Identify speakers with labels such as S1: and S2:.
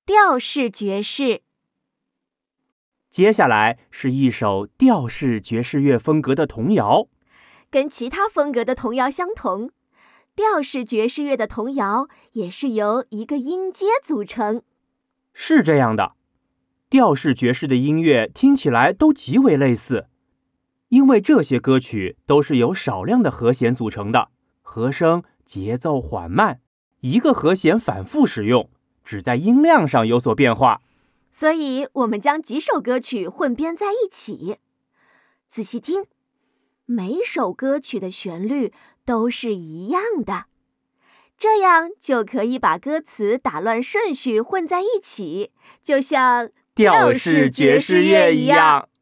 S1: 调式爵士。
S2: 接下来是一首调式爵士乐风格的童谣。
S1: 跟其他风格的童谣相同，调式爵士乐的童谣也是由一个音阶组成。
S2: 是这样的，调式爵士的音乐听起来都极为类似，因为这些歌曲都是由少量的和弦组成的，和声节奏缓慢，一个和弦反复使用，只在音量上有所变化。
S1: 所以我们将几首歌曲混编在一起。仔细听，每首歌曲的旋律都是一样的，这样就可以把歌词打乱顺序混在一起，就像
S2: 调式爵士乐一样。